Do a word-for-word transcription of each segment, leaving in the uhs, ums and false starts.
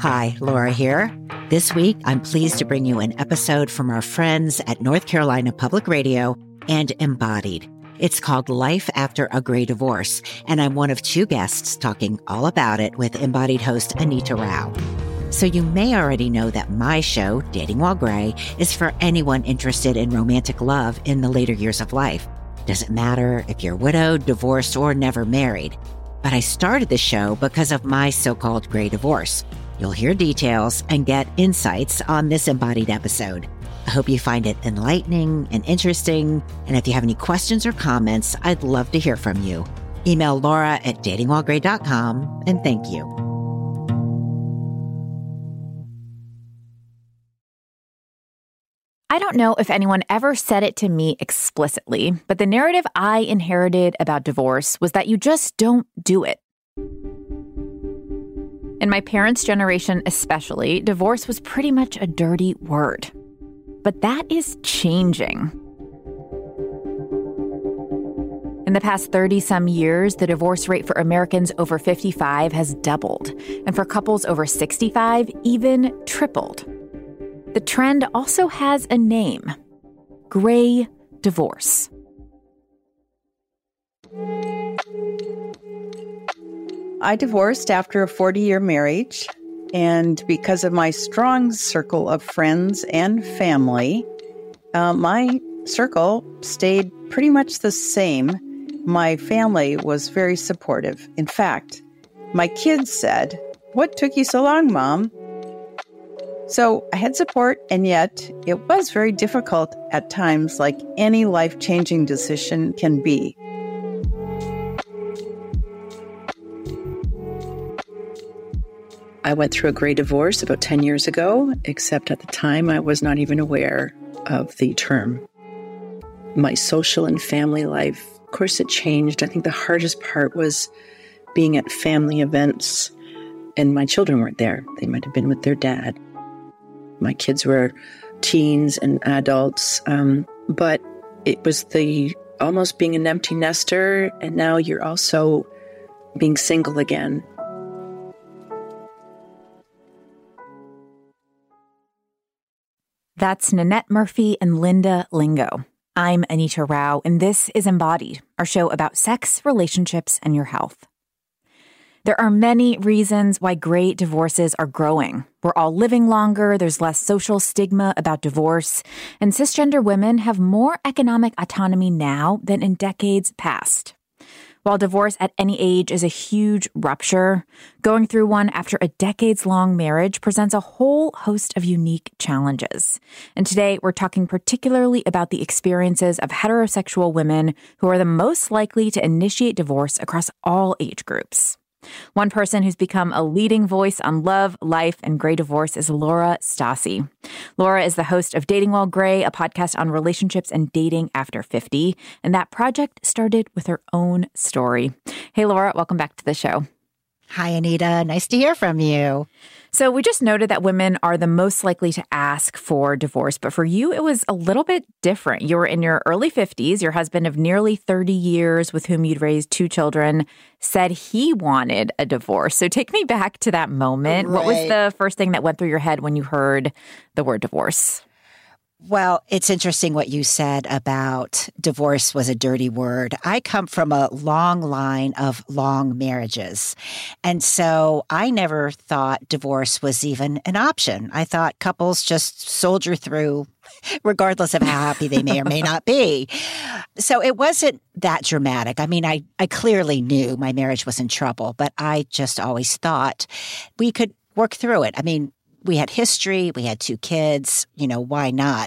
Hi, Laura here. This week, I'm pleased to bring you an episode from our friends at North Carolina Public Radio and Embodied. It's called Life After a Gray Divorce, and I'm one of two guests talking all about it with Embodied host Anita Rao. So you may already know that my show, Dating While Gray, is for anyone interested in romantic love in the later years of life. Doesn't matter if you're widowed, divorced, or never married. But I started the show because of my so-called gray divorce. You'll hear details and get insights on this Embodied episode. I hope you find it enlightening and interesting. And if you have any questions or comments, I'd love to hear from you. Email Laura at dating while gray dot com, and thank you. I don't know if anyone ever said it to me explicitly, but the narrative I inherited about divorce was that you just don't do it. In my parents' generation especially, divorce was pretty much a dirty word. But that is changing. In the past thirty-some years, the divorce rate for Americans over fifty-five has doubled, and for couples over sixty-five, even tripled. The trend also has a name: gray divorce. I divorced after a forty-year marriage, and because of my strong circle of friends and family, uh, my circle stayed pretty much the same. My family was very supportive. In fact, my kids said, "What took you so long, Mom?" So I had support, and yet it was very difficult at times, like any life-changing decision can be. I went through a gray divorce about ten years ago, except at the time I was not even aware of the term. My social and family life, of course, it changed. I think the hardest part was being at family events, and my children weren't there. They might have been with their dad. My kids were teens and adults, um, but it was the almost being an empty nester, and now you're also being single again. That's Nanette Murphy and Linda Lingo. I'm Anita Rao, and this is Embodied, our show about sex, relationships, and your health. There are many reasons why gray divorces are growing. We're all living longer, there's less social stigma about divorce, and cisgender women have more economic autonomy now than in decades past. While divorce at any age is a huge rupture, going through one after a decades-long marriage presents a whole host of unique challenges. And today, we're talking particularly about the experiences of heterosexual women who are the most likely to initiate divorce across all age groups. One person who's become a leading voice on love, life, and gray divorce is Laura Stassi. Laura is the host of Dating While Gray, a podcast on relationships and dating after fifty. And that project started with her own story. Hey, Laura, welcome back to the show. Hi, Anita. Nice to hear from you. So we just noted that women are the most likely to ask for divorce, but for you, it was a little bit different. You were in your early fifties. Your husband of nearly thirty years, with whom you'd raised two children, said he wanted a divorce. So take me back to that moment. Right. What was the first thing that went through your head when you heard the word divorce? Well, it's interesting what you said about divorce was a dirty word. I come from a long line of long marriages. And so I never thought divorce was even an option. I thought couples just soldier through regardless of how happy they may or may not be. So it wasn't that dramatic. I mean, I, I clearly knew my marriage was in trouble, but I just always thought we could work through it. I mean, we had history, we had two kids, you know, why not?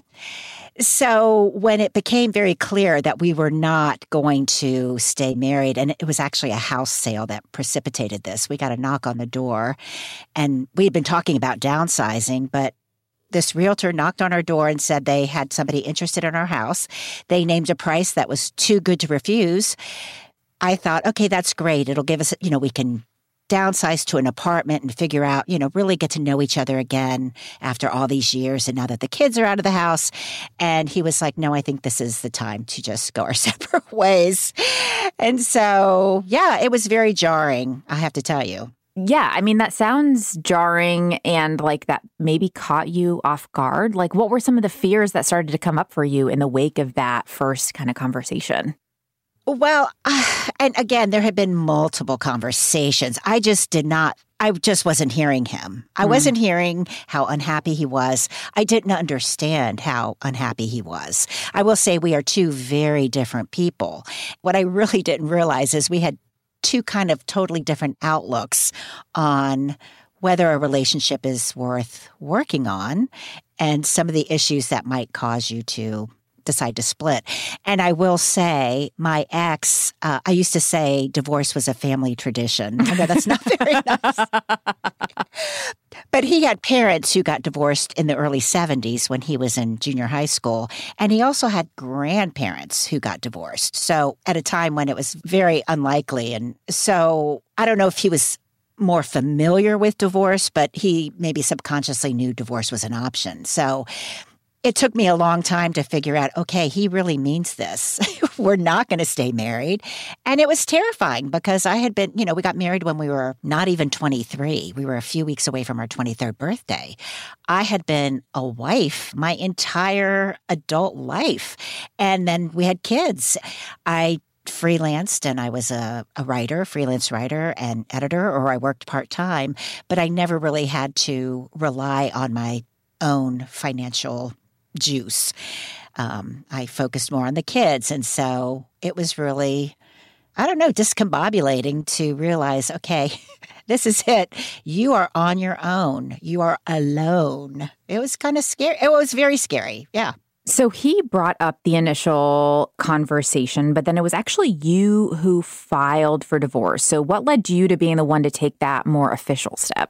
So when it became very clear that we were not going to stay married, and it was actually a house sale that precipitated this, we got a knock on the door, and we had been talking about downsizing, but this realtor knocked on our door and said they had somebody interested in our house. They named a price that was too good to refuse. I thought, okay, that's great. It'll give us, you know, we can downsize to an apartment and figure out, you know, really get to know each other again after all these years and now that the kids are out of the house. And he was like, no, I think this is the time to just go our separate ways. And so, yeah, it was very jarring, I have to tell you. Yeah, I mean, that sounds jarring and like that maybe caught you off guard. Like, what were some of the fears that started to come up for you in the wake of that first kind of conversation? Well, uh, and again, there had been multiple conversations. I just did not, I just wasn't hearing him. I mm. wasn't hearing how unhappy he was. I didn't understand how unhappy he was. I will say we are two very different people. What I really didn't realize is we had two kind of totally different outlooks on whether a relationship is worth working on and some of the issues that might cause you to decide to split. And I will say, my ex, uh, I used to say divorce was a family tradition. I know that's not very nice. But he had parents who got divorced in the early seventies when he was in junior high school. And he also had grandparents who got divorced. So at a time when it was very unlikely. And so I don't know if he was more familiar with divorce, but he maybe subconsciously knew divorce was an option. So it took me a long time to figure out, okay, he really means this. We're not going to stay married. And it was terrifying because I had been, you know, we got married when we were not even twenty-three. We were a few weeks away from our twenty-third birthday. I had been a wife my entire adult life. And then we had kids. I freelanced and I was a, a writer, freelance writer and editor, or I worked part-time, but I never really had to rely on my own financial juice. Um, I focused more on the kids. And so it was really, I don't know, discombobulating to realize, okay, this is it. You are on your own. You are alone. It was kind of scary. It was very scary. Yeah. So he brought up the initial conversation, but then it was actually you who filed for divorce. So what led you to being the one to take that more official step?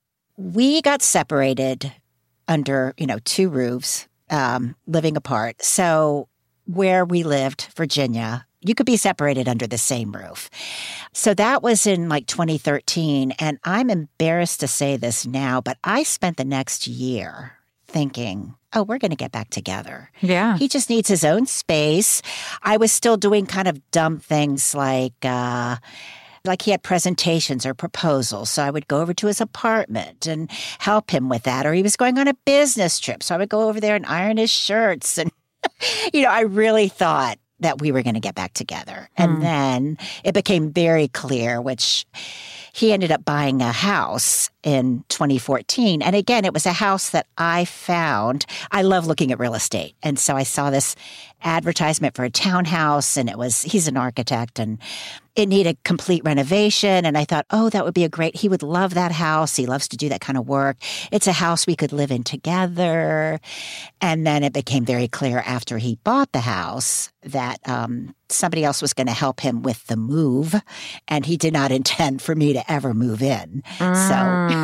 We got separated under, you know, two roofs, um, living apart. So where we lived, Virginia, you could be separated under the same roof. So that was in like twenty thirteen. And I'm embarrassed to say this now, but I spent the next year thinking, oh, we're going to get back together. Yeah. He just needs his own space. I was still doing kind of dumb things like, uh, like he had presentations or proposals. So I would go over to his apartment and help him with that. Or he was going on a business trip. So I would go over there and iron his shirts. And, you know, I really thought that we were going to get back together. And mm. then it became very clear, which he ended up buying a house in twenty fourteen. And again, it was a house that I found. I love looking at real estate. And so I saw this advertisement for a townhouse, and it was, he's an architect, and it needed complete renovation. And I thought, oh, that would be a great, he would love that house. He loves to do that kind of work. It's a house we could live in together. And then it became very clear after he bought the house that um, somebody else was going to help him with the move. And he did not intend for me to ever move in. Mm. So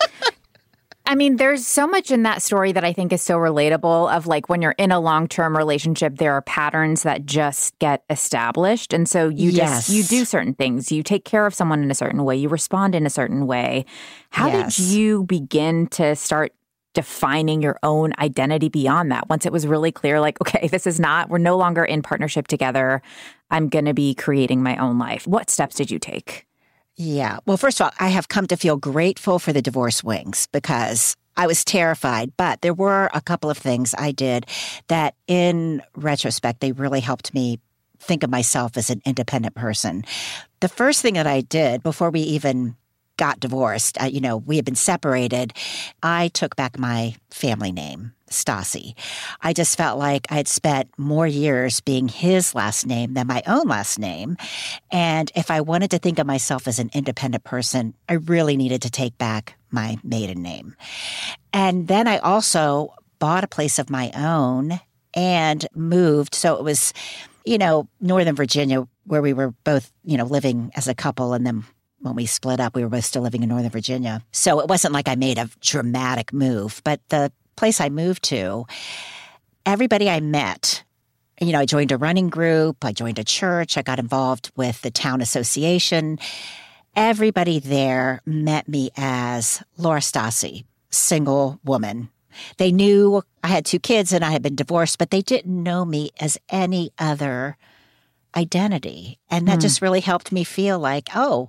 I mean, there's so much in that story that I think is so relatable of like when you're in a long-term relationship, there are patterns that just get established. And so you yes. just, you do certain things. You take care of someone in a certain way. You respond in a certain way. How yes. did you begin to start defining your own identity beyond that? Once it was really clear, like, okay, this is not, we're no longer in partnership together. I'm going to be creating my own life. What steps did you take? Yeah. Well, first of all, I have come to feel grateful for the divorce wings because I was terrified. But there were a couple of things I did that in retrospect, they really helped me think of myself as an independent person. The first thing that I did before we even got divorced, uh, you know, we had been separated. I took back my family name, Stassi. I just felt like I had spent more years being his last name than my own last name. And if I wanted to think of myself as an independent person, I really needed to take back my maiden name. And then I also bought a place of my own and moved. So it was, you know, Northern Virginia, where we were both, you know, living as a couple, and then when we split up, we were both still living in Northern Virginia. So it wasn't like I made a dramatic move. But the place I moved to, everybody I met, you know, I joined a running group, I joined a church, I got involved with the town association. Everybody there met me as Laura Stassi, single woman. They knew I had two kids and I had been divorced, but they didn't know me as any other identity. And that mm. just really helped me feel like, oh,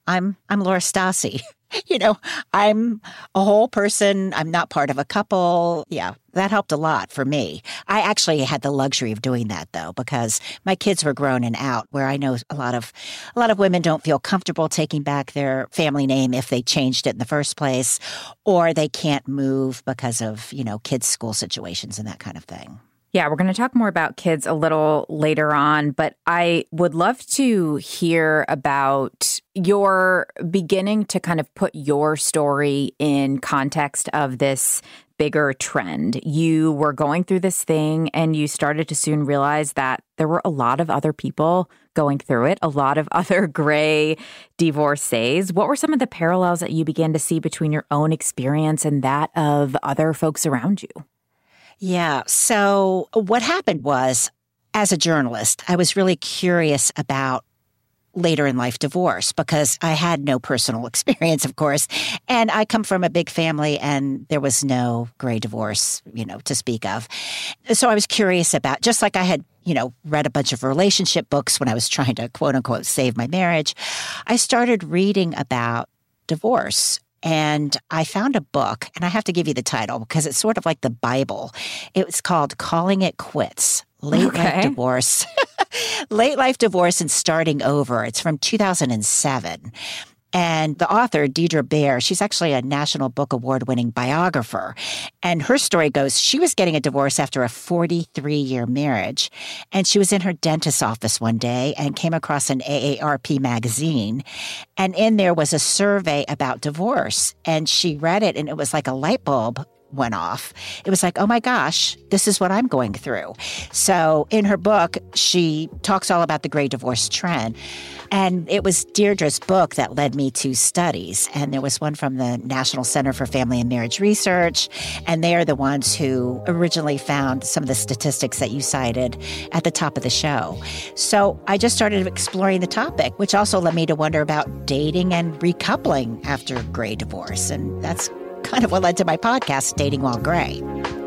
I'm I'm Laura Stassi. You know, I'm a whole person. I'm not part of a couple. Yeah, that helped a lot for me. I actually had the luxury of doing that, though, because my kids were grown and out, where I know a lot of a lot of women don't feel comfortable taking back their family name if they changed it in the first place, or they can't move because of, you know, kids' school situations and that kind of thing. Yeah, we're going to talk more about kids a little later on, but I would love to hear about your beginning to kind of put your story in context of this bigger trend. You were going through this thing and you started to soon realize that there were a lot of other people going through it, a lot of other gray divorcees. What were some of the parallels that you began to see between your own experience and that of other folks around you? Yeah. So what happened was, as a journalist, I was really curious about later in life divorce because I had no personal experience, of course. And I come from a big family and there was no gray divorce, you know, to speak of. So I was curious about, just like I had, you know, read a bunch of relationship books when I was trying to, quote unquote, save my marriage, I started reading about divorce. And I found a book, and I have to give you the title because it's sort of like the Bible. It was called Calling It Quits, Late Okay. Life Divorce. Late Life Divorce and Starting Over. It's from two thousand seven. And the author, Deidre Baer, she's actually a National Book Award-winning biographer. And her story goes, she was getting a divorce after a forty-three-year marriage. And she was in her dentist's office one day and came across an A A R P magazine. And in there was a survey about divorce. And she read it, and it was like a light bulb went off. It was like, oh my gosh, this is what I'm going through. So in her book, she talks all about the gray divorce trend. And it was Deirdre's book that led me to studies. And there was one from the National Center for Family and Marriage Research. And they are the ones who originally found some of the statistics that you cited at the top of the show. So I just started exploring the topic, which also led me to wonder about dating and recoupling after gray divorce. And that's kind of what led to my podcast, Dating While Gray.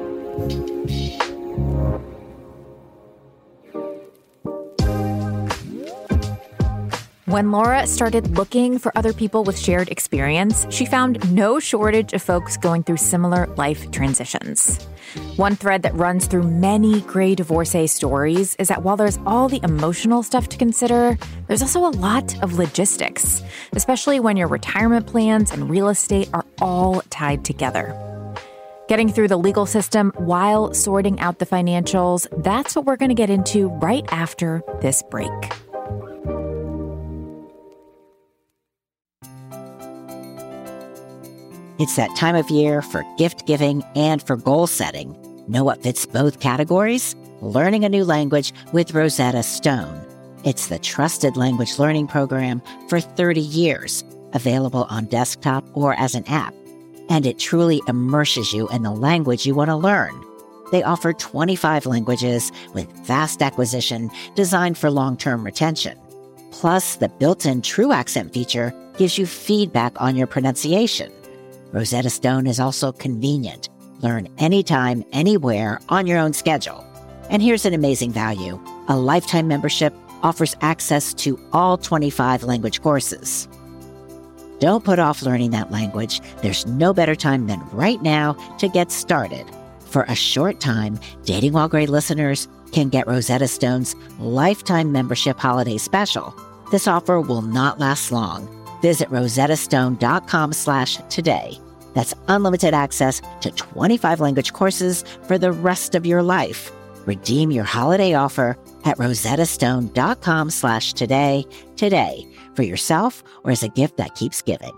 When Laura started looking for other people with shared experience, she found no shortage of folks going through similar life transitions. One thread that runs through many gray divorcee stories is that while there's all the emotional stuff to consider, there's also a lot of logistics, especially when your retirement plans and real estate are all tied together. Getting through the legal system while sorting out the financials, that's what we're going to get into right after this break. It's that time of year for gift giving and for goal setting. Know what fits both categories? Learning a new language with Rosetta Stone. It's the trusted language learning program for thirty years, available on desktop or as an app. And it truly immerses you in the language you want to learn. They offer twenty-five languages with fast acquisition designed for long-term retention. Plus, the built-in True Accent feature gives you feedback on your pronunciation. Rosetta Stone is also convenient. Learn anytime, anywhere, on your own schedule. And here's an amazing value. A lifetime membership offers access to all twenty-five language courses. Don't put off learning that language. There's no better time than right now to get started. For a short time, Dating While Gray listeners can get Rosetta Stone's lifetime membership holiday special. This offer will not last long. Visit rosettastone.com slash today. That's unlimited access to twenty-five language courses for the rest of your life. Redeem your holiday offer at rosettastone.com slash today today for yourself or as a gift that keeps giving.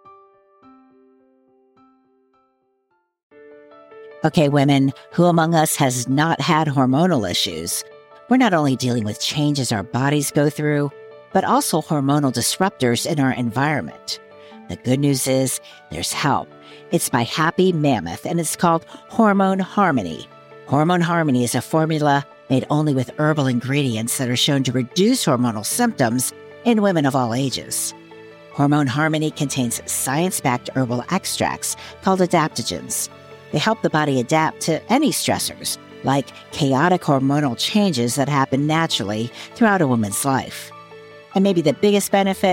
Okay, women, who among us has not had hormonal issues? We're not only dealing with changes our bodies go through, but also hormonal disruptors in our environment. The good news is there's help. It's by Happy Mammoth, and it's called Hormone Harmony. Hormone Harmony is a formula made only with herbal ingredients that are shown to reduce hormonal symptoms in women of all ages. Hormone Harmony contains science-backed herbal extracts called adaptogens. They help the body adapt to any stressors, like chaotic hormonal changes that happen naturally throughout a woman's life. And maybe the biggest benefit,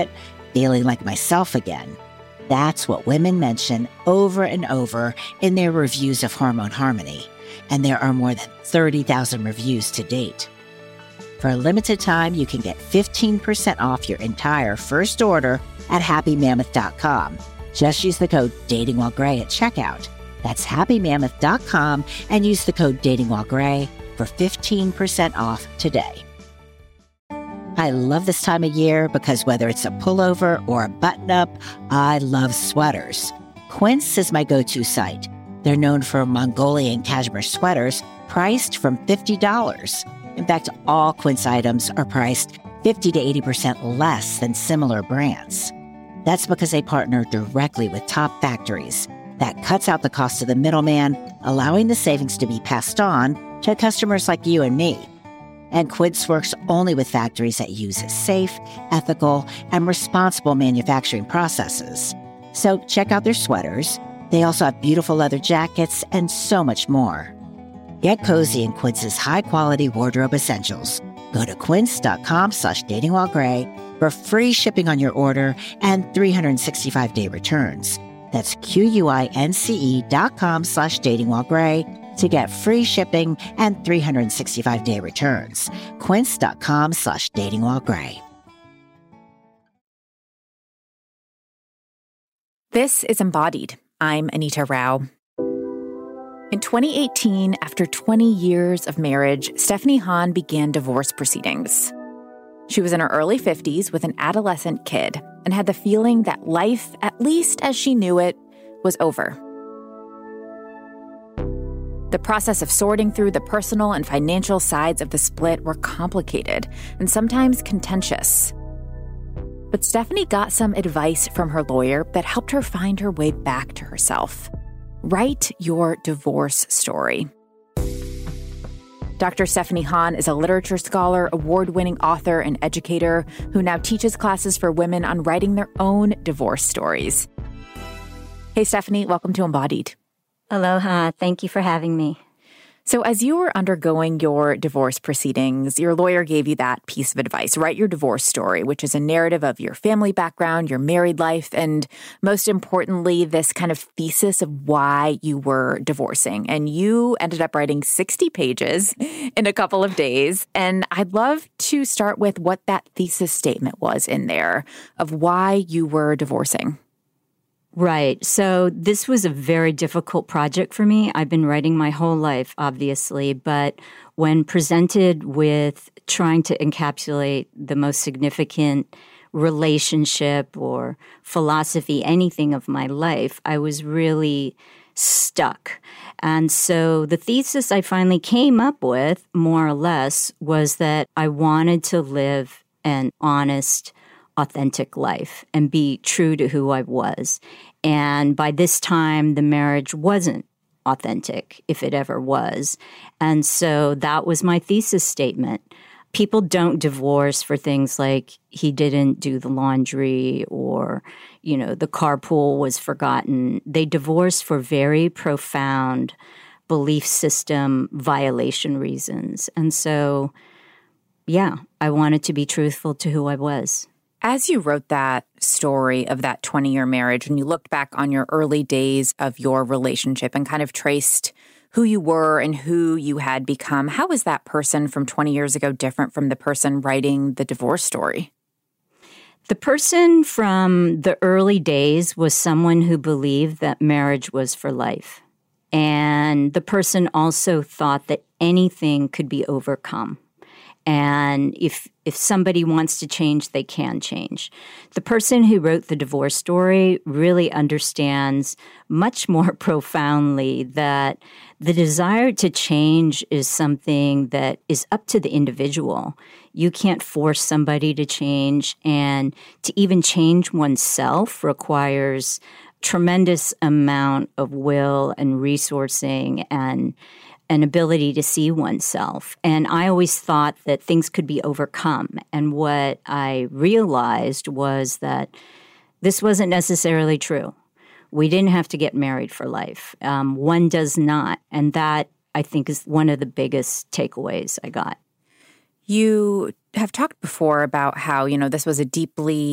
feeling like myself again. That's what women mention over and over in their reviews of Hormone Harmony, and there are more than thirty thousand reviews to date. For a limited time, you can get fifteen percent off your entire first order at happy mammoth dot com. Just use the code DatingWhileGray at checkout. That's happy mammoth dot com and use the code DatingWhileGray for fifteen percent off today. I love this time of year because whether it's a pullover or a button-up, I love sweaters. Quince is my go-to site. They're known for Mongolian cashmere sweaters priced from fifty dollars. In fact, all Quince items are priced fifty to eighty percent less than similar brands. That's because they partner directly with top factories. That cuts out the cost of the middleman, allowing the savings to be passed on to customers like you and me. And Quince works only with factories that use safe, ethical, and responsible manufacturing processes. So check out their sweaters. They also have beautiful leather jackets and so much more. Get cozy in Quince's high-quality wardrobe essentials. Go to quince.com slash datingwhilegray for free shipping on your order and three sixty-five day returns. That's Q-U-I-N-C-E dot com slash datingwhilegray to get free shipping and three sixty-five day returns. Quince.com slash datingwhilegray. This is Embodied. I'm Anita Rao. In twenty eighteen, after twenty years of marriage, Stephanie Hahn began divorce proceedings. She was in her early fifties with an adolescent kid and had the feeling that life, at least as she knew it, was over. The process of sorting through the personal and financial sides of the split were complicated and sometimes contentious. But Stephanie got some advice from her lawyer that helped her find her way back to herself. Write your divorce story. Doctor Stephanie Hahn is a literature scholar, award-winning author, and educator who now teaches classes for women on writing their own divorce stories. Hey, Stephanie, welcome to Embodied. Aloha. Thank you for having me. So as you were undergoing your divorce proceedings, your lawyer gave you that piece of advice. Write your divorce story, which is a narrative of your family background, your married life, and most importantly, this kind of thesis of why you were divorcing. And you ended up writing sixty pages in a couple of days. And I'd love to start with what that thesis statement was in there of why you were divorcing. Right. So this was a very difficult project for me. I've been writing my whole life, obviously, but when presented with trying to encapsulate the most significant relationship or philosophy, anything of my life, I was really stuck. And so the thesis I finally came up with, more or less, was that I wanted to live an honest, authentic life and be true to who I was. And by this time, the marriage wasn't authentic, if it ever was. And so that was my thesis statement. People don't divorce for things like he didn't do the laundry or, you know, the carpool was forgotten. They divorce for very profound belief system violation reasons. And so, yeah, I wanted to be truthful to who I was. As you wrote that story of that twenty-year marriage, and you looked back on your early days of your relationship and kind of traced who you were and who you had become, how was that person from twenty years ago different from the person writing the divorce story? The person from the early days was someone who believed that marriage was for life. And the person also thought that anything could be overcome. And if if somebody wants to change, they can change. The person who wrote the divorce story really understands much more profoundly that the desire to change is something that is up to the individual. You can't force somebody to change, and to even change oneself requires tremendous amount of will and resourcing and an ability to see oneself. And I always thought that things could be overcome. And what I realized was that this wasn't necessarily true. We didn't have to get married for life. Um, one does not. And that, I think, is one of the biggest takeaways I got. You have talked before about how, you know, this was a deeply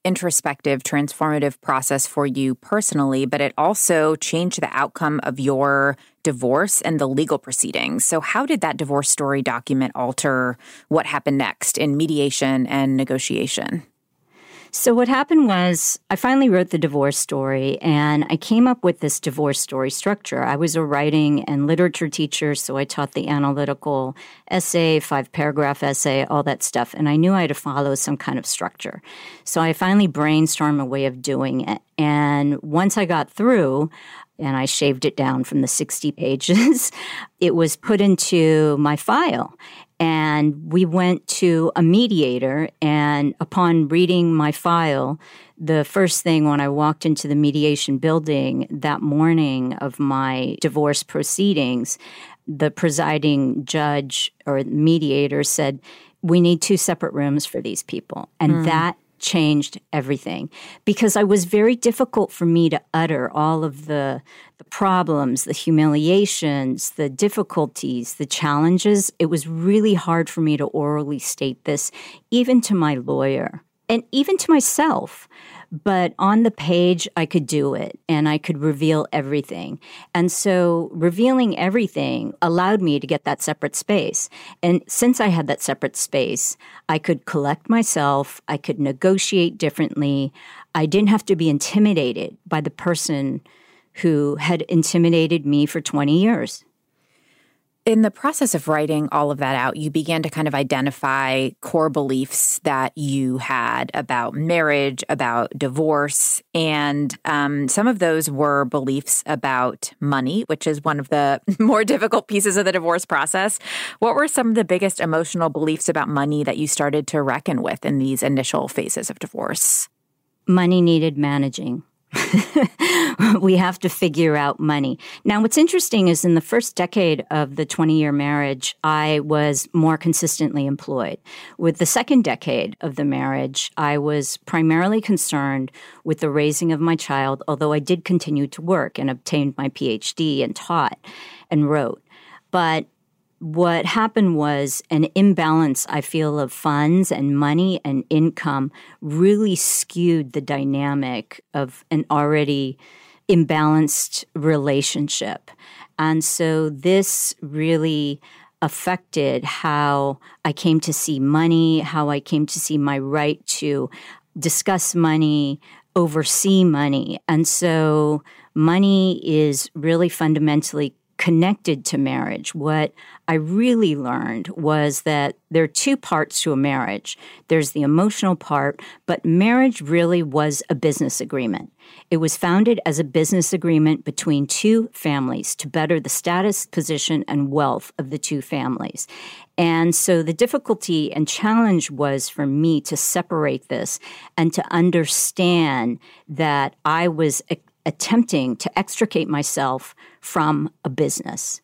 introspective, transformative process for you personally, but it also changed the outcome of your divorce and the legal proceedings. So how did that divorce story document alter what happened next in mediation and negotiation? So what happened was I finally wrote the divorce story, and I came up with this divorce story structure. I was a writing and literature teacher, so I taught the analytical essay, five-paragraph essay, all that stuff, and I knew I had to follow some kind of structure. So I finally brainstormed a way of doing it. And once I got through, and I shaved it down from the sixty pages, it was put into my file. And we went to a mediator, and upon reading my file, the first thing when I walked into the mediation building that morning of my divorce proceedings, the presiding judge or mediator said, "We need two separate rooms for these people." And mm. that changed everything, because it was very difficult for me to utter all of the, the problems, the humiliations, the difficulties, the challenges. It was really hard for me to orally state this, even to my lawyer and even to myself. But on the page, I could do it, and I could reveal everything. And so revealing everything allowed me to get that separate space. And since I had that separate space, I could collect myself. I could negotiate differently. I didn't have to be intimidated by the person who had intimidated me for twenty years. In the process of writing all of that out, you began to kind of identify core beliefs that you had about marriage, about divorce, and um, some of those were beliefs about money, which is one of the more difficult pieces of the divorce process. What were some of the biggest emotional beliefs about money that you started to reckon with in these initial phases of divorce? Money needed managing. We have to figure out money. Now, what's interesting is in the first decade of the twenty-year marriage, I was more consistently employed. With the second decade of the marriage, I was primarily concerned with the raising of my child, although I did continue to work and obtained my P H D and taught and wrote. But what happened was an imbalance, I feel, of funds and money and income really skewed the dynamic of an already imbalanced relationship. And so this really affected how I came to see money, how I came to see my right to discuss money, oversee money. And so money is really fundamentally connected to marriage. What I really learned was that there are two parts to a marriage. There's the emotional part, but marriage really was a business agreement. It was founded as a business agreement between two families to better the status, position, and wealth of the two families. And so the difficulty and challenge was for me to separate this and to understand that I was a- attempting to extricate myself from a business.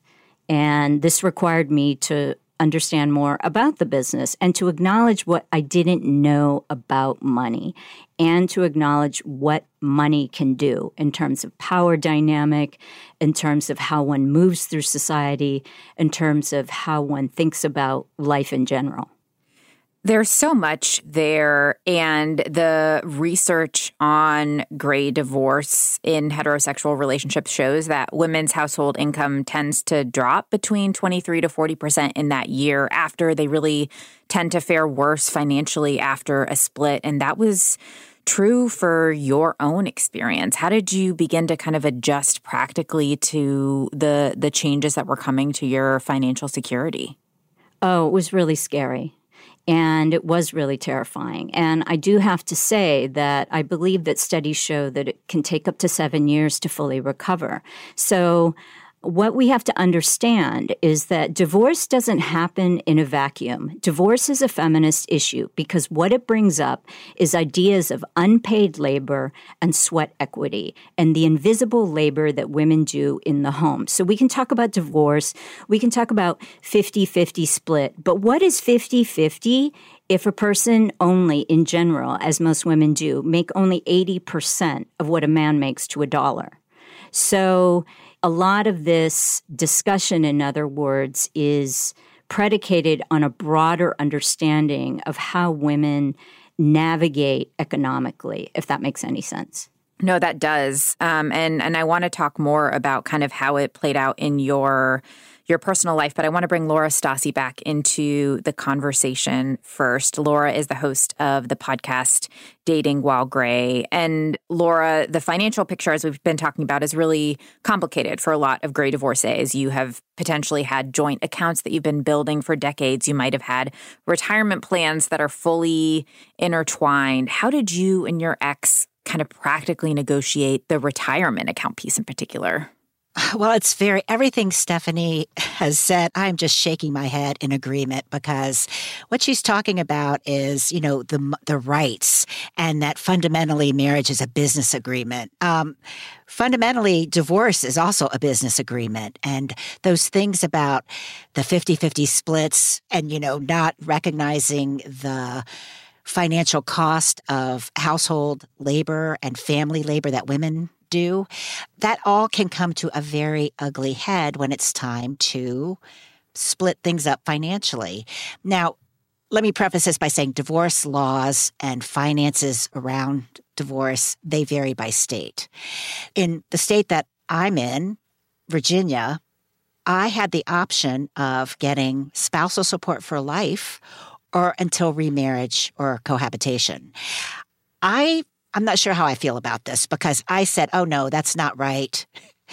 And this required me to understand more about the business and to acknowledge what I didn't know about money and to acknowledge what money can do in terms of power dynamic, in terms of how one moves through society, in terms of how one thinks about life in general. There's so much there, and the research on gray divorce in heterosexual relationships shows that women's household income tends to drop between twenty-three to forty percent in that year after. They really tend to fare worse financially after a split, and that was true for your own experience. How did you begin to kind of adjust practically to the the changes that were coming to your financial security? Oh, it was really scary. And it was really terrifying. And I do have to say that I believe that studies show that it can take up to seven years to fully recover. So what we have to understand is that divorce doesn't happen in a vacuum. Divorce is a feminist issue because what it brings up is ideas of unpaid labor and sweat equity and the invisible labor that women do in the home. So we can talk about divorce. We can talk about fifty-fifty split. But what is fifty-fifty if a person only, in general, as most women do, make only eighty percent of what a man makes to a dollar? So a lot of this discussion, in other words, is predicated on a broader understanding of how women navigate economically, if that makes any sense. No, that does. Um, and, and I want to talk more about kind of how it played out in your your personal life, but I want to bring Laura Stassi back into the conversation first. Laura is the host of the podcast Dating While Gray. And Laura, the financial picture, as we've been talking about, is really complicated for a lot of gray divorcees. You have potentially had joint accounts that you've been building for decades. You might have had retirement plans that are fully intertwined. How did you and your ex kind of practically negotiate the retirement account piece in particular? Well, it's very, everything Stephanie has said, I'm just shaking my head in agreement, because what she's talking about is, you know, the the rights, and that fundamentally marriage is a business agreement. Um, fundamentally, divorce is also a business agreement. And those things about the fifty-fifty splits and, you know, not recognizing the financial cost of household labor and family labor that women do, that all can come to a very ugly head when it's time to split things up financially. Now, let me preface this by saying divorce laws and finances around divorce, they vary by state. In the state that I'm in, Virginia, I had the option of getting spousal support for life or until remarriage or cohabitation. I I'm not sure how I feel about this, because I said, oh, no, that's not right.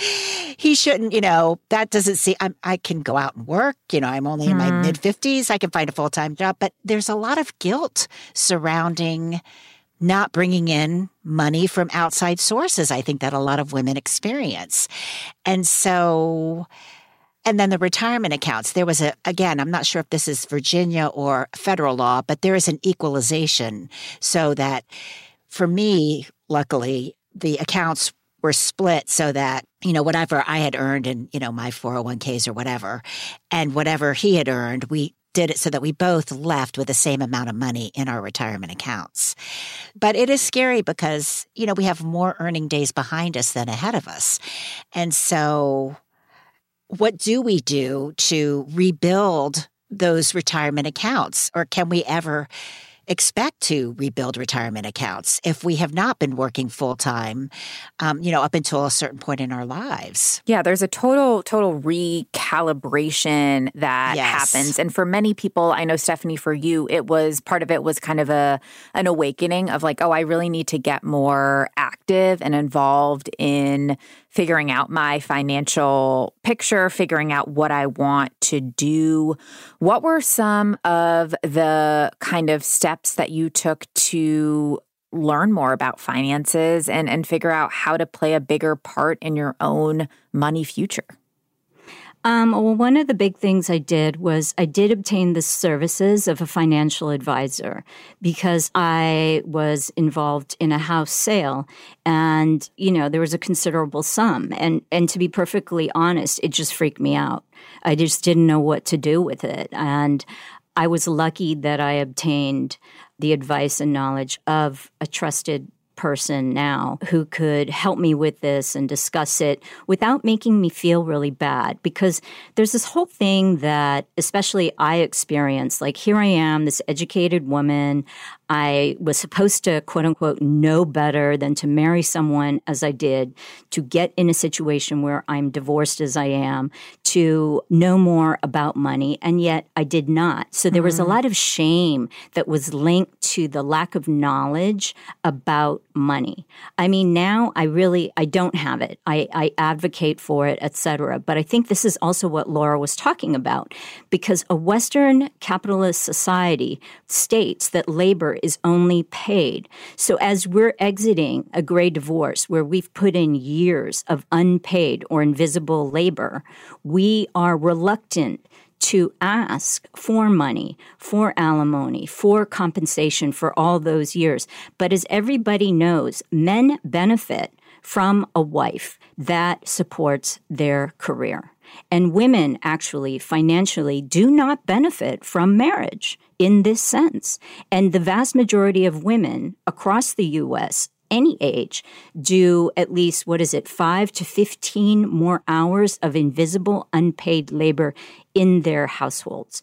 He shouldn't, you know, that doesn't seem, I'm, I can go out and work. You know, I'm only in my mid fifties. I can find a full-time job. But there's a lot of guilt surrounding not bringing in money from outside sources, I think, that a lot of women experience. And so, and then the retirement accounts, there was a, again, I'm not sure if this is Virginia or federal law, but there is an equalization so that for me, luckily, the accounts were split so that, you know, whatever I had earned in, you know, my four oh one k's or whatever, and whatever he had earned, we did it so that we both left with the same amount of money in our retirement accounts. But it is scary because, you know, we have more earning days behind us than ahead of us. And so what do we do to rebuild those retirement accounts? Or can we ever expect to rebuild retirement accounts if we have not been working full time, um, you know, up until a certain point in our lives? Yeah, there's a total, total recalibration that Yes. happens. And for many people, I know, Stephanie, for you, it was part of it was kind of a an awakening of like, oh, I really need to get more active and involved in figuring out my financial picture, figuring out what I want to do. What were some of the kind of steps that you took to learn more about finances and, and figure out how to play a bigger part in your own money future? Um, well, one of the big things I did was I did obtain the services of a financial advisor because I was involved in a house sale and, you know, there was a considerable sum. And, and to be perfectly honest, it just freaked me out. I just didn't know what to do with it. And I was lucky that I obtained the advice and knowledge of a trusted person now who could help me with this and discuss it without making me feel really bad. Because there's this whole thing that especially I experienced, like here I am, this educated woman. I was supposed to, quote unquote, know better than to marry someone as I did, to get in a situation where I'm divorced as I am, to know more about money, and yet I did not. So there was a lot of shame that was linked to the lack of knowledge about money. I mean, now I really, I don't have it. I, I advocate for it, et cetera. But I think this is also what Laura was talking about, because a Western capitalist society states that labor is only paid. So as we're exiting a gray divorce where we've put in years of unpaid or invisible labor, we are reluctant to ask for money, for alimony, for compensation for all those years. But as everybody knows, men benefit from a wife that supports their career. And women actually financially do not benefit from marriage in this sense. And the vast majority of women across the U S any age do at least, what is it, five to fifteen more hours of invisible, unpaid labor in their households.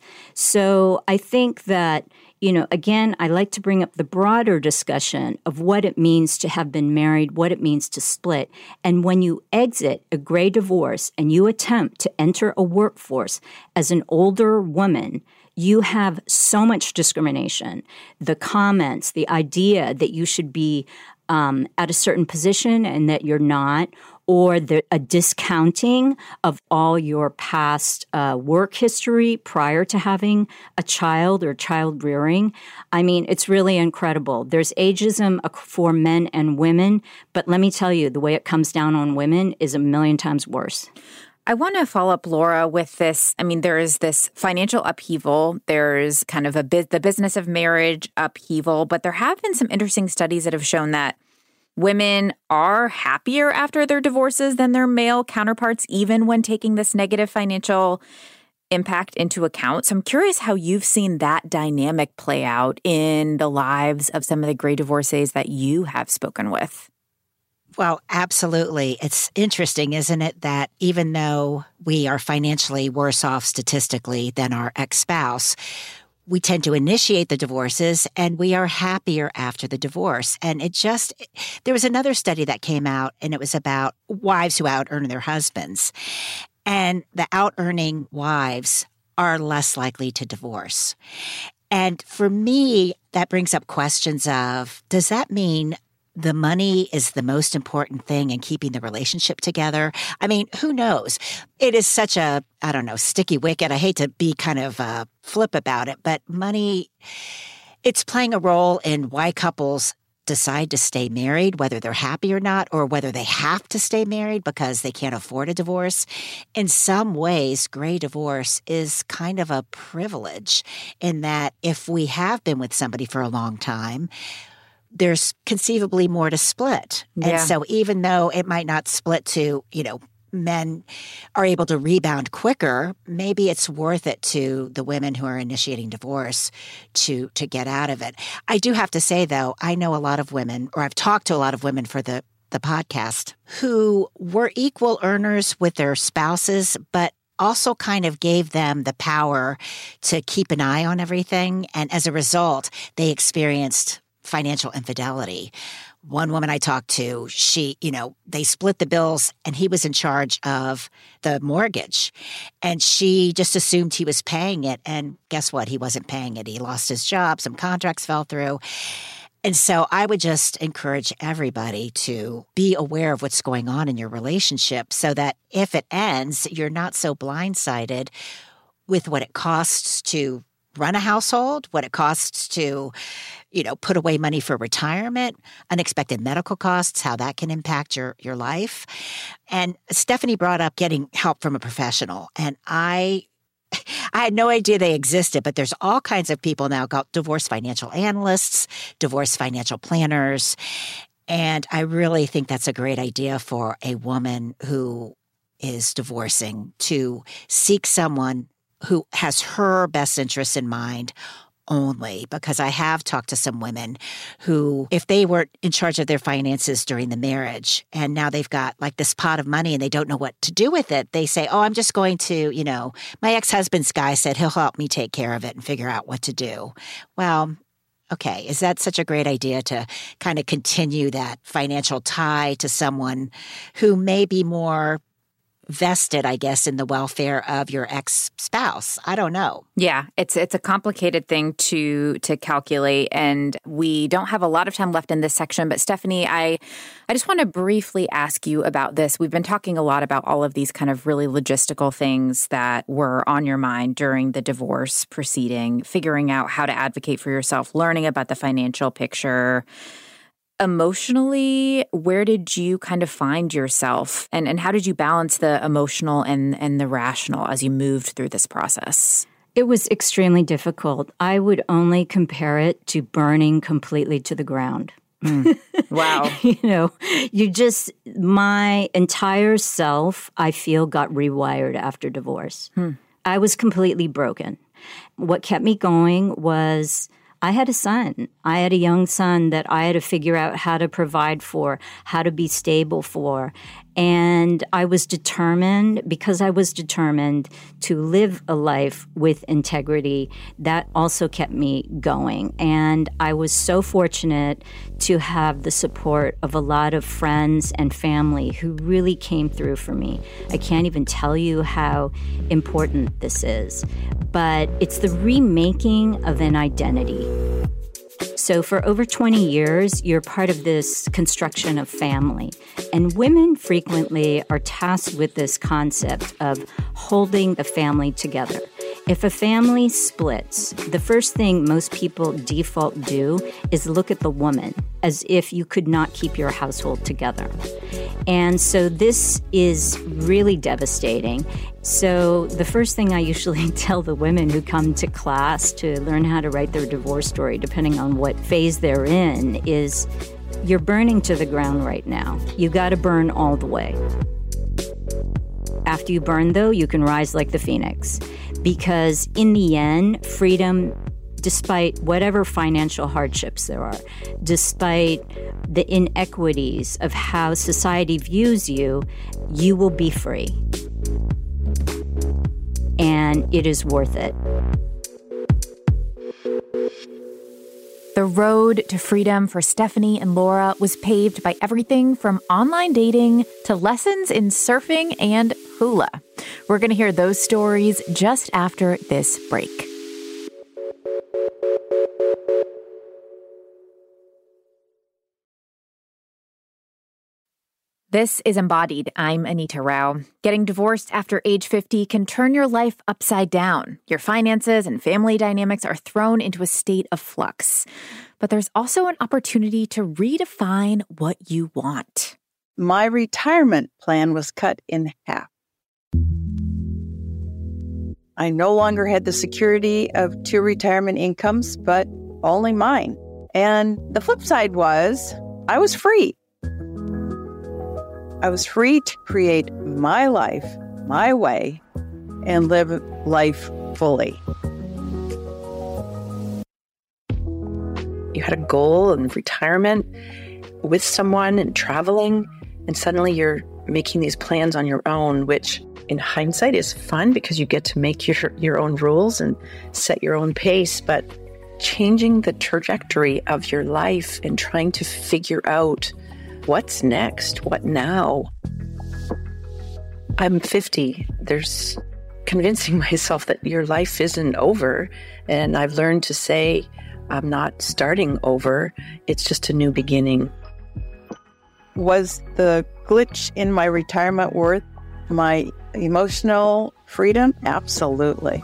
So I think that, you know, again, I like to bring up the broader discussion of what it means to have been married, what it means to split. And when you exit a gray divorce and you attempt to enter a workforce as an older woman, you have so much discrimination. The comments, the idea that you should be um, at a certain position and that you're not, or the, a discounting of all your past uh, work history prior to having a child or child rearing. I mean, it's really incredible. There's ageism for men and women, but let me tell you, the way it comes down on women is a million times worse. I want to follow up, Laura, with this. I mean, there is this financial upheaval. There's kind of a bit the business of marriage upheaval, but there have been some interesting studies that have shown that women are happier after their divorces than their male counterparts, even when taking this negative financial impact into account. So I'm curious how you've seen that dynamic play out in the lives of some of the gray divorcees that you have spoken with. Well, absolutely. It's interesting, isn't it, that even though we are financially worse off statistically than our ex-spouse, we tend to initiate the divorces and we are happier after the divorce. And it just, there was another study that came out and it was about wives who out-earn their husbands. And the out-earning wives are less likely to divorce. And for me, that brings up questions of, does that mean the money is the most important thing in keeping the relationship together? I mean, who knows? It is such a, I don't know, sticky wicket. I hate to be kind of uh, flip about it, but money, it's playing a role in why couples decide to stay married, whether they're happy or not, or whether they have to stay married because they can't afford a divorce. In some ways, gray divorce is kind of a privilege in that if we have been with somebody for a long time, there's conceivably more to split. Yeah. And so even though it might not split to, you know, men are able to rebound quicker, maybe it's worth it to the women who are initiating divorce to to get out of it. I do have to say, though, I know a lot of women, or I've talked to a lot of women for the, the podcast, who were equal earners with their spouses, but also kind of gave them the power to keep an eye on everything. And as a result, they experienced financial infidelity. One woman I talked to, she, you know, they split the bills and he was in charge of the mortgage. And she just assumed he was paying it. And guess what? He wasn't paying it. He lost his job. Some contracts fell through. And so I would just encourage everybody to be aware of what's going on in your relationship so that if it ends, you're not so blindsided with what it costs to run a household, what it costs to, you know, put away money for retirement, unexpected medical costs, how that can impact your, your life. And Stephanie brought up getting help from a professional. And I I had no idea they existed, but there's all kinds of people now called divorce financial analysts, divorce financial planners. And I really think that's a great idea for a woman who is divorcing to seek someone who has her best interests in mind only, because I have talked to some women who, if they were in charge of their finances during the marriage and now they've got like this pot of money and they don't know what to do with it, they say, oh, I'm just going to, you know, my ex-husband's guy said he'll help me take care of it and figure out what to do. Well, okay, is that such a great idea to kind of continue that financial tie to someone who may be more vested, I guess, in the welfare of your ex-spouse? I don't know. Yeah, it's it's a complicated thing to to calculate, and we don't have a lot of time left in this section. But Stephanie, I I just want to briefly ask you about this. We've been talking a lot about all of these kind of really logistical things that were on your mind during the divorce proceeding, figuring out how to advocate for yourself, learning about the financial picture. Emotionally, where did you kind of find yourself, and, and how did you balance the emotional and, and the rational as you moved through this process? It was extremely difficult. I would only compare it to burning completely to the ground. Mm. Wow. You know, you just, my entire self, I feel, got rewired after divorce. Hmm. I was completely broken. What kept me going was I had a son. I had a young son that I had to figure out how to provide for, how to be stable for. And I was determined, because I was determined to live a life with integrity, that also kept me going. And I was so fortunate to have the support of a lot of friends and family who really came through for me. I can't even tell you how important this is. But it's the remaking of an identity. So for over twenty years, you're part of this construction of family. And women frequently are tasked with this concept of holding the family together. If a family splits, the first thing most people default do is look at the woman as if you could not keep your household together. And so this is really devastating. So the first thing I usually tell the women who come to class to learn how to write their divorce story, depending on what phase they're in, is you're burning to the ground right now. You got to burn all the way. After you burn, though, you can rise like the phoenix. Because in the end, freedom, despite whatever financial hardships there are, despite the inequities of how society views you, you will be free. And it is worth it. The road to freedom for Stephanie and Laura was paved by everything from online dating to lessons in surfing and hula. We're going to hear those stories just after this break. This is Embodied. I'm Anita Rao. Getting divorced after age fifty can turn your life upside down. Your finances and family dynamics are thrown into a state of flux. But there's also an opportunity to redefine what you want. My retirement plan was cut in half. I no longer had the security of two retirement incomes, but only mine. And the flip side was I was free. I was free to create my life, my way, and live life fully. You had a goal in retirement with someone and traveling, and suddenly you're making these plans on your own, which in hindsight is fun because you get to make your, your own rules and set your own pace, but changing the trajectory of your life and trying to figure out what's next? What now? I'm fifty. There's convincing myself that your life isn't over. And I've learned to say, I'm not starting over. It's just a new beginning. Was the glitch in my retirement worth my emotional freedom? Absolutely.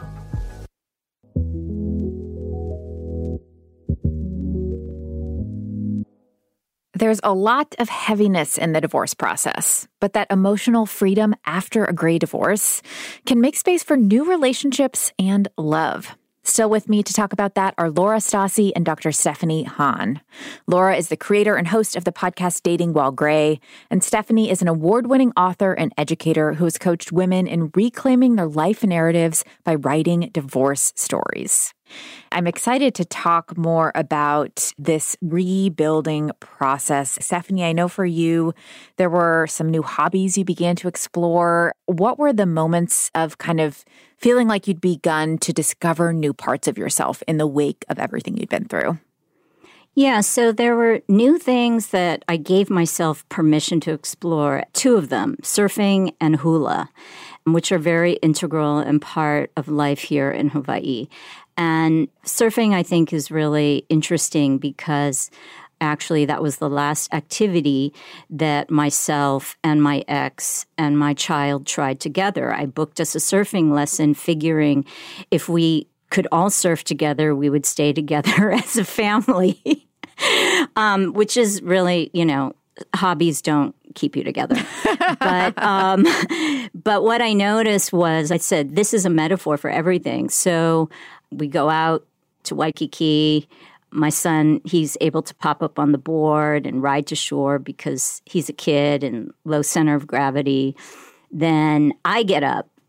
There's a lot of heaviness in the divorce process, but that emotional freedom after a gray divorce can make space for new relationships and love. Still with me to talk about that are Laura Stassi and Doctor Stephanie Hahn. Laura is the creator and host of the podcast Dating While Gray, and Stephanie is an award-winning author and educator who has coached women in reclaiming their life narratives by writing divorce stories. I'm excited to talk more about this rebuilding process. Stephanie, I know for you, there were some new hobbies you began to explore. What were the moments of kind of feeling like you'd begun to discover new parts of yourself in the wake of everything you'd been through? Yeah, so there were new things that I gave myself permission to explore. Two of them, surfing and hula, which are very integral and part of life here in Hawaii. And surfing, I think, is really interesting because actually that was the last activity that myself and my ex and my child tried together. I booked us a surfing lesson figuring if we could all surf together, we would stay together as a family, um, which is really, you know, hobbies don't keep you together. but um, but what I noticed was I said, this is a metaphor for everything. So we go out to Waikiki. My son, he's able to pop up on the board and ride to shore because he's a kid and low center of gravity. Then I get up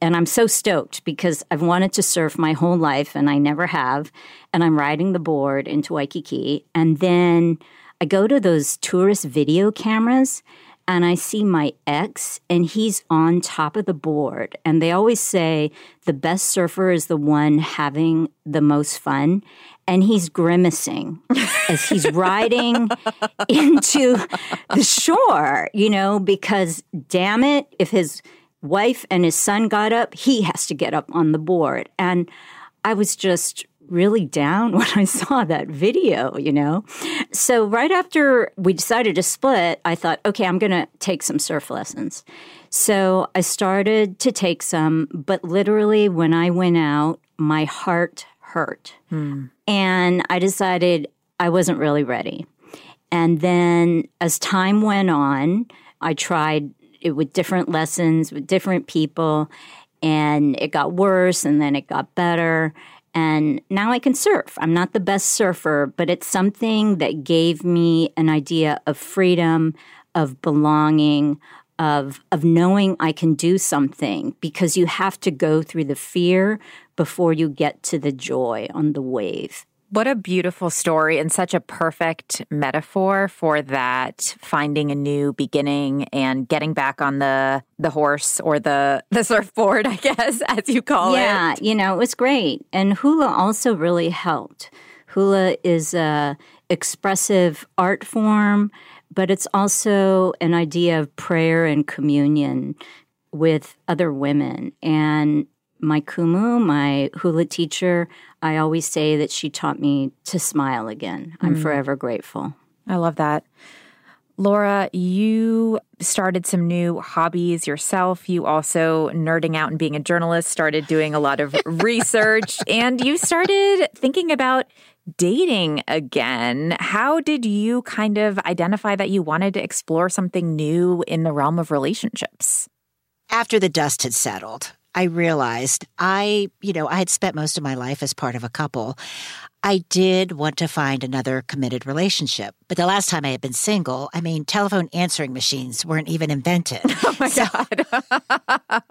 And I'm so stoked because I've wanted to surf my whole life and I never have. And I'm riding the board into Waikiki. And then I go to those tourist video cameras and I see my ex and he's on top of the board. And they always say the best surfer is the one having the most fun. And he's grimacing as he's riding into the shore, you know, because damn it, if his wife and his son got up, he has to get up on the board. And I was just really down when I saw that video, you know. So right after we decided to split, I thought, okay, I'm going to take some surf lessons. So I started to take some, but literally when I went out, my heart hurt. Hmm. And I decided I wasn't really ready. And then as time went on, I tried it with different lessons, with different people, and it got worse and then it got better. And now I can surf. I'm not the best surfer, but it's something that gave me an idea of freedom, of belonging, of of knowing I can do something, because you have to go through the fear before you get to the joy on the wave. What a beautiful story and such a perfect metaphor for that, finding a new beginning and getting back on the the horse or the, the surfboard, I guess, as you call yeah, it. Yeah, you know, it was great. And hula also really helped. Hula is a expressive art form, but it's also an idea of prayer and communion with other women. And my kumu, my hula teacher, I always say that she taught me to smile again. I'm mm. forever grateful. I love that. Laura, you started some new hobbies yourself. You also, nerding out and being a journalist, started doing a lot of research, and you started thinking about dating again. How did you kind of identify that you wanted to explore something new in the realm of relationships? After the dust had settled, I realized I, you know, I had spent most of my life as part of a couple. I did want to find another committed relationship. But the last time I had been single, I mean, telephone answering machines weren't even invented. Oh, my so, God.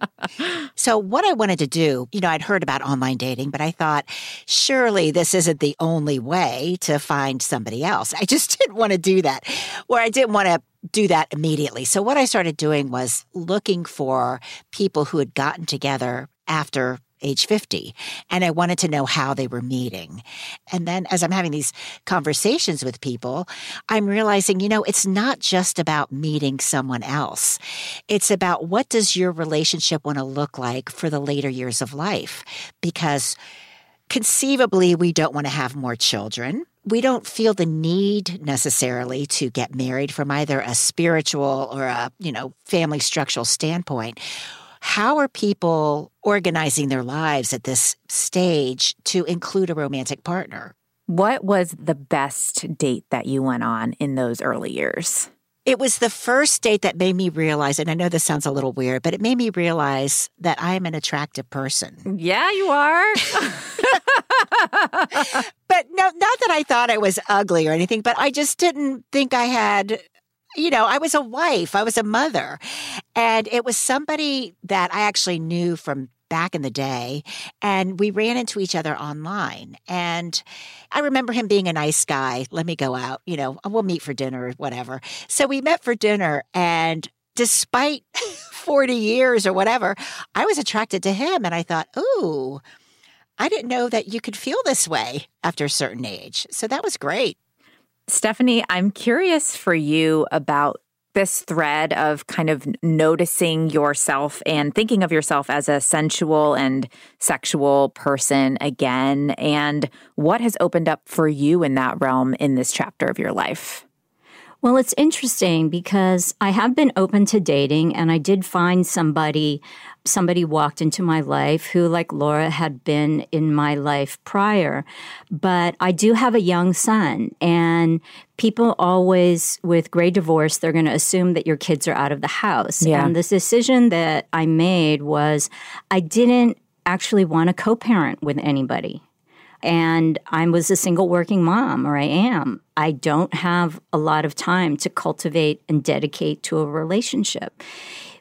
So what I wanted to do, you know, I'd heard about online dating, but I thought, surely this isn't the only way to find somebody else. I just didn't want to do that, or I didn't want to do that immediately. So what I started doing was looking for people who had gotten together after age fifty, and I wanted to know how they were meeting. And then as I'm having these conversations with people, I'm realizing, you know, it's not just about meeting someone else. It's about what does your relationship want to look like for the later years of life? Because conceivably, we don't want to have more children. We don't feel the need necessarily to get married from either a spiritual or a, you know, family structural standpoint. How are people organizing their lives at this stage to include a romantic partner? What was the best date that you went on in those early years? It was the first date that made me realize, and I know this sounds a little weird, but it made me realize that I'm an attractive person. Yeah, you are. But no, not that I thought I was ugly or anything, but I just didn't think I had, you know, I was a wife, I was a mother. And it was somebody that I actually knew from back in the day, and we ran into each other online. And I remember him being a nice guy. Let me go out, you know, we'll meet for dinner or whatever. So we met for dinner, and despite forty years or whatever, I was attracted to him. And I thought, ooh, I didn't know that you could feel this way after a certain age. So that was great. Stephanie, I'm curious for you about this thread of kind of noticing yourself and thinking of yourself as a sensual and sexual person again, and what has opened up for you in that realm in this chapter of your life. Well, it's interesting because I have been open to dating, and I did find somebody, somebody walked into my life who, like Laura, had been in my life prior. But I do have a young son, and people always, with gray divorce, they're going to assume that your kids are out of the house. Yeah. And this decision that I made was I didn't actually want to co-parent with anybody. And I was a single working mom, or I am. I don't have a lot of time to cultivate and dedicate to a relationship.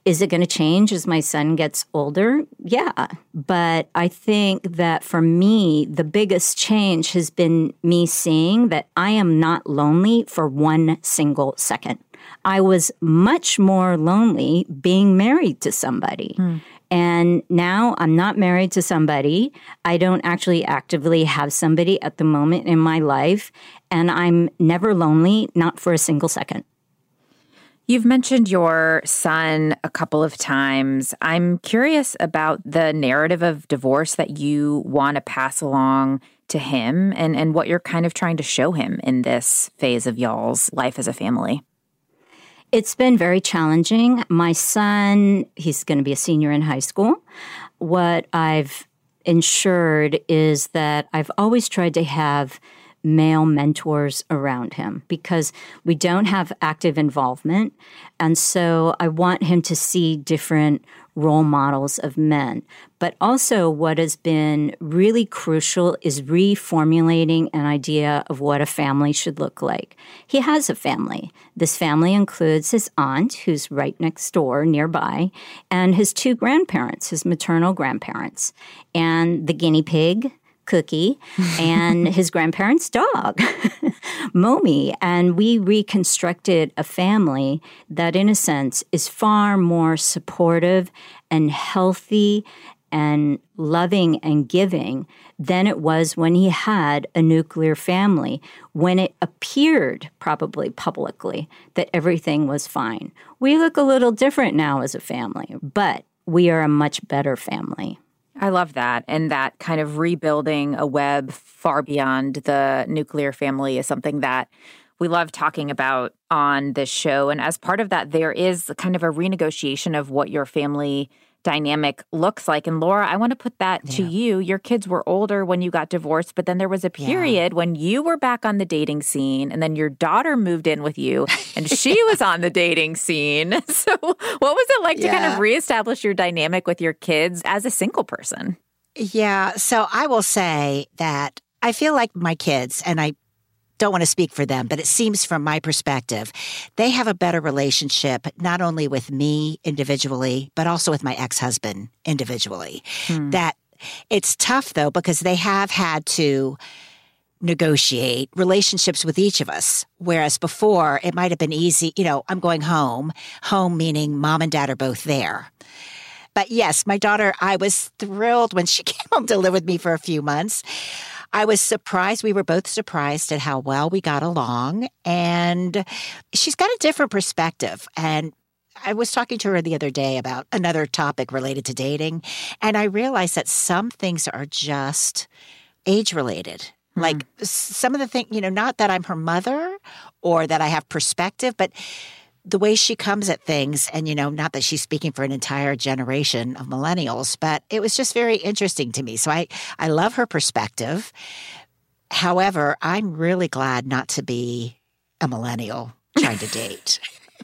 Is it going to change as my son gets older? Yeah. But I think that for me, the biggest change has been me seeing that I am not lonely for one single second. I was much more lonely being married to somebody. Mm. And now I'm not married to somebody. I don't actually actively have somebody at the moment in my life. And I'm never lonely, not for a single second. You've mentioned your son a couple of times. I'm curious about the narrative of divorce that you want to pass along to him and, and what you're kind of trying to show him in this phase of y'all's life as a family. It's been very challenging. My son, he's going to be a senior in high school. What I've ensured is that I've always tried to have male mentors around him because we don't have active involvement. And so I want him to see different role models of men. But also what has been really crucial is reformulating an idea of what a family should look like. He has a family. This family includes his aunt, who's right next door nearby, and his two grandparents, his maternal grandparents, and the guinea pig, Cookie, and his grandparents' dog, Momi. And we reconstructed a family that, in a sense, is far more supportive and healthy and loving and giving than it was when he had a nuclear family, when it appeared, probably publicly, that everything was fine. We look a little different now as a family, but we are a much better family. I love that. And that kind of rebuilding a web far beyond the nuclear family is something that we love talking about on this show. And as part of that, there is kind of a renegotiation of what your family dynamic looks like. And Laura, I want to put that yeah. to you. Your kids were older when you got divorced, but then there was a period yeah. when you were back on the dating scene, and then your daughter moved in with you, and she was on the dating scene. So what was it like yeah. to kind of reestablish your dynamic with your kids as a single person? Yeah. So I will say that I feel like my kids, and I don't want to speak for them, but it seems from my perspective, they have a better relationship, not only with me individually, but also with my ex-husband individually. Hmm. That it's tough, though, because they have had to negotiate relationships with each of us. Whereas before, it might have been easy, you know, I'm going home, home meaning mom and dad are both there. But yes, my daughter, I was thrilled when she came home to live with me for a few months. I was surprised. We were both surprised at how well we got along. And she's got a different perspective. And I was talking to her the other day about another topic related to dating. And I realized that some things are just age-related. Mm-hmm. Like some of the things, you know, not that I'm her mother or that I have perspective, but the way she comes at things, and, you know, not that she's speaking for an entire generation of millennials, but it was just very interesting to me. So I, I love her perspective. However, I'm really glad not to be a millennial trying to date.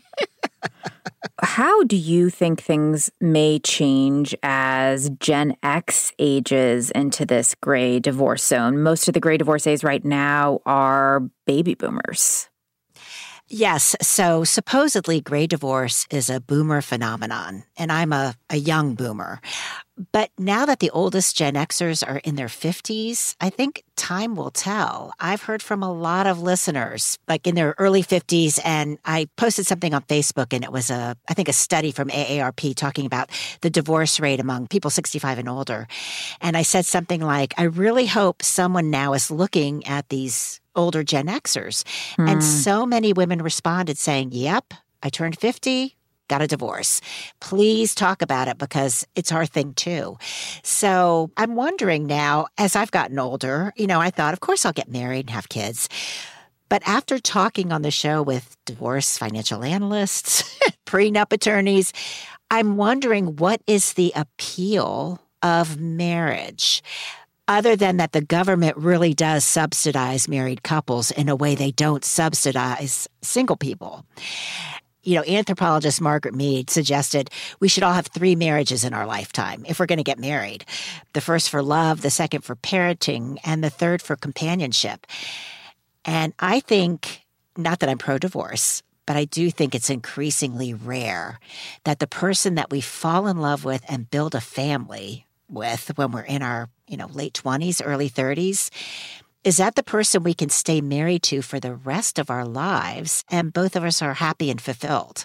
How do you think things may change as Gen X ages into this gray divorce zone? Most of the gray divorcees right now are baby boomers. Yes. So supposedly gray divorce is a boomer phenomenon, and I'm a, a young boomer. But now that the oldest Gen Xers are in their fifties, I think time will tell. I've heard from a lot of listeners, like in their early fifties, and I posted something on Facebook, and it was, a, I think, a study from A A R P talking about the divorce rate among people sixty-five and older. And I said something like, I really hope someone now is looking at these older Gen Xers. Hmm. And so many women responded saying, yep, I turned fifty. Got a divorce. Please talk about it because it's our thing too. So I'm wondering now, as I've gotten older, you know, I thought, of course I'll get married and have kids. But after talking on the show with divorce financial analysts, prenup attorneys, I'm wondering, what is the appeal of marriage? Other than that the government really does subsidize married couples in a way they don't subsidize single people. You know, anthropologist Margaret Mead suggested we should all have three marriages in our lifetime if we're going to get married. The first for love, the second for parenting, and the third for companionship. And I think, not that I'm pro-divorce, but I do think it's increasingly rare that the person that we fall in love with and build a family with when we're in our, you know, late twenties, early thirties, is that the person we can stay married to for the rest of our lives, and both of us are happy and fulfilled.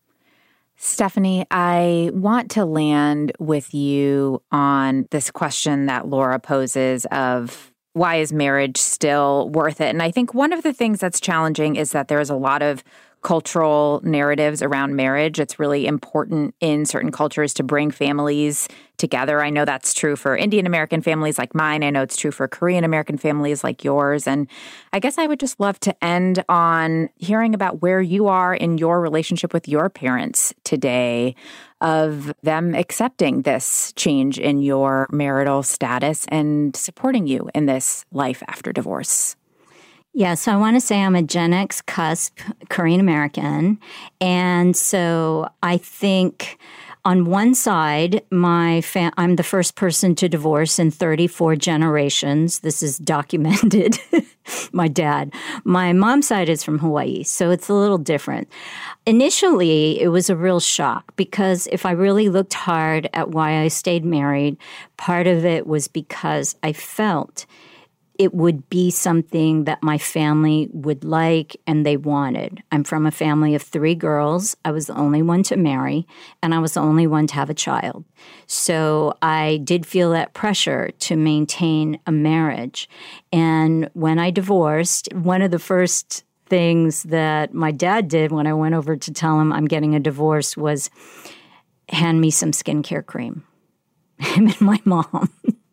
Stephanie, I want to land with you on this question that Laura poses of why is marriage still worth it? And I think one of the things that's challenging is that there's a lot of cultural narratives around marriage. It's really important in certain cultures to bring families together. I know that's true for Indian American families like mine. I know it's true for Korean American families like yours. And I guess I would just love to end on hearing about where you are in your relationship with your parents today, of them accepting this change in your marital status and supporting you in this life after divorce. Yeah, so I want to say I'm a Gen X cusp Korean American. And so I think on one side, my fa- I'm the first person to divorce in thirty-four generations. This is documented. My dad. My mom's side is from Hawaii, so it's a little different. Initially, it was a real shock because if I really looked hard at why I stayed married, part of it was because I felt it would be something that my family would like and they wanted. I'm from a family of three girls. I was the only one to marry, and I was the only one to have a child. So I did feel that pressure to maintain a marriage. And when I divorced, one of the first things that my dad did when I went over to tell him I'm getting a divorce was hand me some skincare cream. Him and my mom.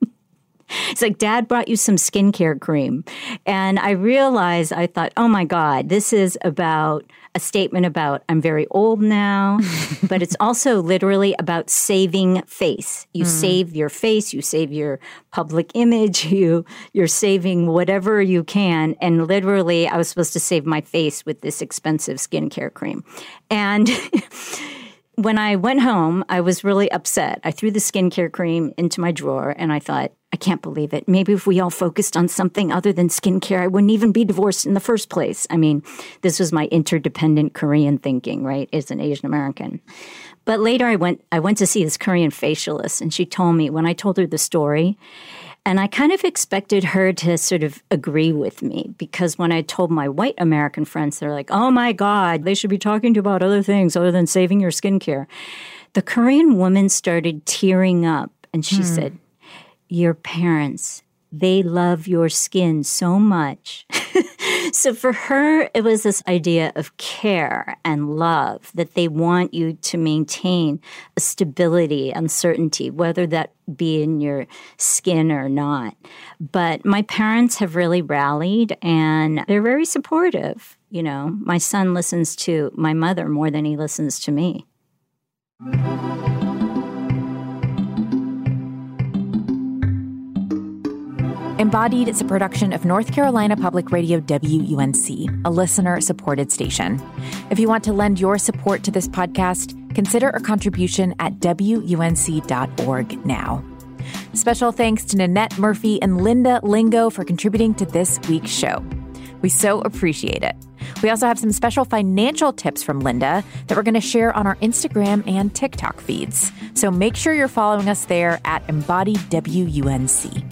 It's like, Dad brought you some skincare cream. And I realized, I thought, oh my God, this is about a statement about I'm very old now, but it's also literally about saving face. You mm. save your face, you save your public image, you, you're saving whatever you can. And literally, I was supposed to save my face with this expensive skincare cream. And when I went home, I was really upset. I threw the skincare cream into my drawer and I thought, I can't believe it. Maybe if we all focused on something other than skincare, I wouldn't even be divorced in the first place. I mean, this was my interdependent Korean thinking, right, as an Asian American. But later I went I went to see this Korean facialist, and she told me, when I told her the story, and I kind of expected her to sort of agree with me, because when I told my white American friends, they're like, oh my God, they should be talking to you about other things other than saving your skincare. The Korean woman started tearing up, and she hmm. said, your parents, they love your skin so much. So for her, it was this idea of care and love, that they want you to maintain a stability and certainty, whether that be in your skin or not. But my parents have really rallied, and they're very supportive. You know, my son listens to my mother more than he listens to me. Embodied is a production of North Carolina Public Radio W U N C, a listener-supported station. If you want to lend your support to this podcast, consider a contribution at W U N C dot org now. Special thanks to Nanette Murphy and Linda Lingo for contributing to this week's show. We so appreciate it. We also have some special financial tips from Linda that we're going to share on our Instagram and TikTok feeds. So make sure you're following us there at Embodied W U N C.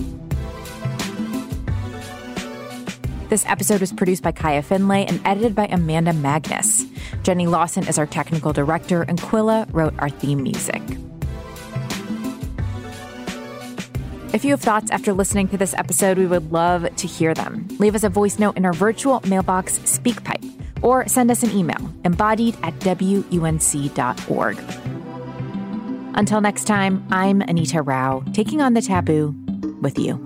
This episode was produced by Kaya Finlay and edited by Amanda Magnus. Jenny Lawson is our technical director, and Quilla wrote our theme music. If you have thoughts after listening to this episode, we would love to hear them. Leave us a voice note in our virtual mailbox SpeakPipe, or send us an email, embodied at W U N C dot org. Until next time, I'm Anita Rao, taking on the taboo with you.